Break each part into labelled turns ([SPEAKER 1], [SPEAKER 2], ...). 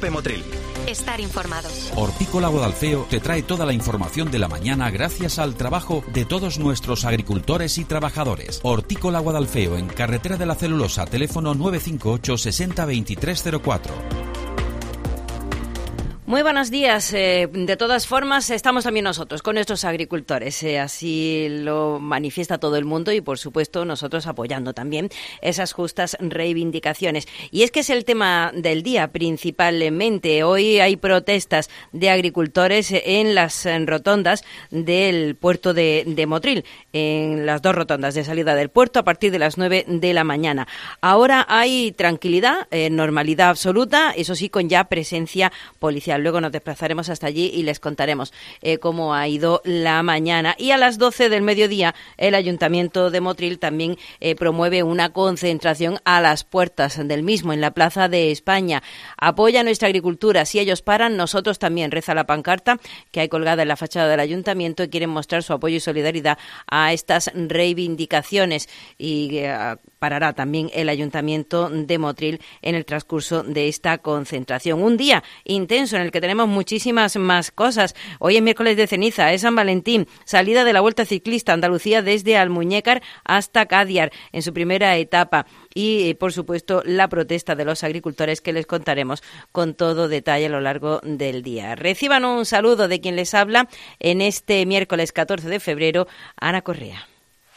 [SPEAKER 1] Cope Motril.
[SPEAKER 2] Estar informado.
[SPEAKER 3] Hortícola Guadalfeo te trae toda la información de la mañana gracias al trabajo de todos nuestros agricultores y trabajadores. Hortícola Guadalfeo, en Carretera de la Celulosa, teléfono 958 60 2304.
[SPEAKER 4] Muy buenos días. De todas formas, estamos también nosotros con nuestros agricultores. Así lo manifiesta todo el mundo y, por supuesto, nosotros apoyando también esas justas reivindicaciones. Y es que es el tema del día principalmente. Hoy hay protestas de agricultores en las rotondas del puerto de Motril, en las dos rotondas de salida del puerto a partir de las 9 de la mañana. Ahora hay tranquilidad, normalidad absoluta, eso sí, con ya presencia policial. Luego nos desplazaremos hasta allí y les contaremos cómo ha ido la mañana. Y a las 12 del mediodía, el Ayuntamiento de Motril también promueve una concentración a las puertas del mismo, en la Plaza de España. Apoya nuestra agricultura. Si ellos paran, nosotros también, reza la pancarta que hay colgada en la fachada del Ayuntamiento, y quieren mostrar su apoyo y solidaridad a estas reivindicaciones. Y parará también el Ayuntamiento de Motril en el transcurso de esta concentración. Un día intenso en el que tenemos muchísimas más cosas. Hoy es miércoles de ceniza, es San Valentín, salida de la Vuelta Ciclista Andalucía desde Almuñécar hasta Cádiz en su primera etapa. Y, por supuesto, la protesta de los agricultores que les contaremos con todo detalle a lo largo del día. Reciban un saludo de quien les habla en este miércoles 14 de febrero, Ana Correa.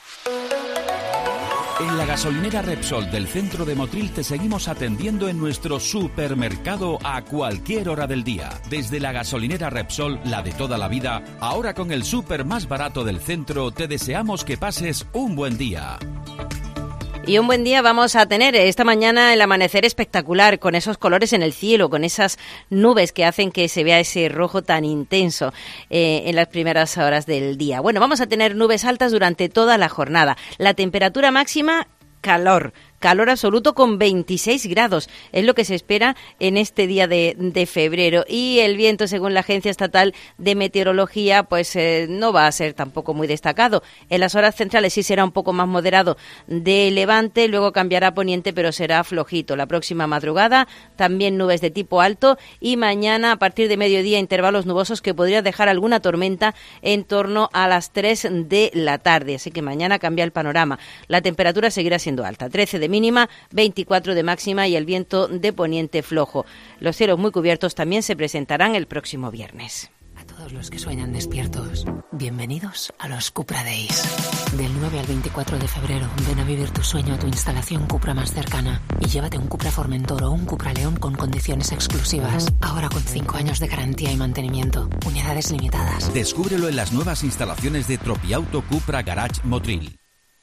[SPEAKER 3] En la gasolinera Repsol del centro de Motril te seguimos atendiendo en nuestro supermercado a cualquier hora del día. Desde la gasolinera Repsol, la de toda la vida, ahora con el súper más barato del centro, te deseamos que pases un buen día.
[SPEAKER 4] Y un buen día vamos a tener esta mañana, el amanecer espectacular, con esos colores en el cielo, con esas nubes que hacen que se vea ese rojo tan intenso en las primeras horas del día. Bueno, vamos a tener nubes altas durante toda la jornada. La temperatura máxima, calor absoluto con 26 grados, es lo que se espera en este día de febrero. Y el viento, según la Agencia Estatal de Meteorología, pues no va a ser tampoco muy destacado. En las horas centrales sí será un poco más moderado de levante, luego cambiará a poniente, pero será flojito. La próxima madrugada también nubes de tipo alto, y mañana a partir de mediodía intervalos nubosos que podría dejar alguna tormenta en torno a las 3 de la tarde. Así que mañana cambia el panorama. La temperatura seguirá siendo alta, 13 de mínima, 24 de máxima, y el viento de poniente flojo. Los cielos muy cubiertos también se presentarán el próximo viernes.
[SPEAKER 5] A todos los que sueñan despiertos, bienvenidos a los Cupra Days. Del 9 al 24 de febrero, ven a vivir tu sueño a tu instalación Cupra más cercana y llévate un Cupra Formentor o un Cupra León con condiciones exclusivas. Ahora con 5 años de garantía y mantenimiento. Unidades limitadas.
[SPEAKER 3] Descúbrelo en las nuevas instalaciones de Tropiauto Cupra Garage Motril.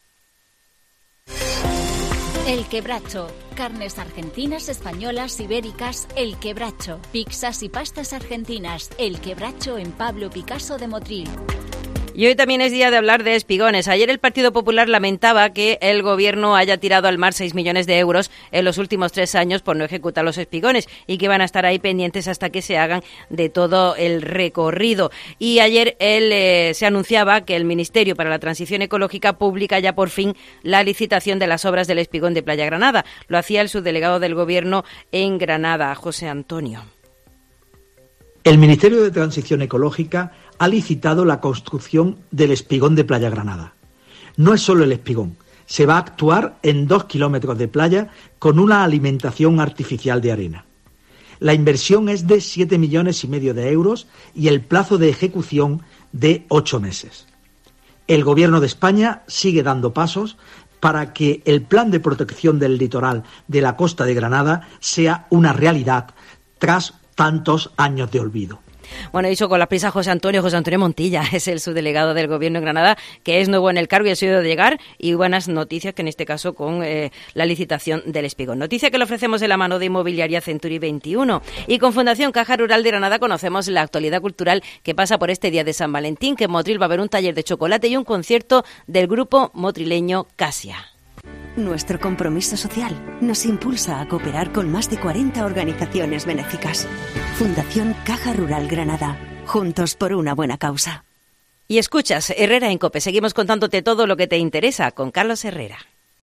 [SPEAKER 6] El Quebracho. Carnes argentinas, españolas, ibéricas. El Quebracho. Pizzas y pastas argentinas. El Quebracho en Pablo Picasso de Motril.
[SPEAKER 4] Y hoy también es día de hablar de espigones. Ayer el Partido Popular lamentaba que el Gobierno haya tirado al mar 6 millones de euros en los últimos 3 años por no ejecutar los espigones, y que van a estar ahí pendientes hasta que se hagan de todo el recorrido. Y ayer se anunciaba que el Ministerio para la Transición Ecológica publica ya por fin la licitación de las obras del espigón de Playa Granada. Lo hacía el subdelegado del Gobierno en Granada, José Antonio.
[SPEAKER 7] El Ministerio de Transición Ecológica ha licitado la construcción del espigón de Playa Granada. No es solo el espigón, se va a actuar en 2 kilómetros de playa con una alimentación artificial de arena. La inversión es de 7,5 millones de euros y el plazo de ejecución de 8 meses. El Gobierno de España sigue dando pasos para que el plan de protección del litoral de la costa de Granada sea una realidad tras tantos años de olvido.
[SPEAKER 4] Bueno, hizo con las prisas José Antonio Montilla, es el subdelegado del Gobierno de Granada, que es nuevo en el cargo y ha sido de llegar, y buenas noticias que en este caso con la licitación del espigón. Noticia que le ofrecemos de la mano de Inmobiliaria Century 21. Y con Fundación Caja Rural de Granada conocemos la actualidad cultural que pasa por este día de San Valentín, que en Motril va a haber un taller de chocolate y un concierto del grupo motrileño Casia.
[SPEAKER 8] Nuestro compromiso social nos impulsa a cooperar con más de 40 organizaciones benéficas. Fundación Caja Rural Granada. Juntos por una buena causa.
[SPEAKER 4] Y escuchas Herrera en COPE. Seguimos contándote todo lo que te interesa con Carlos Herrera.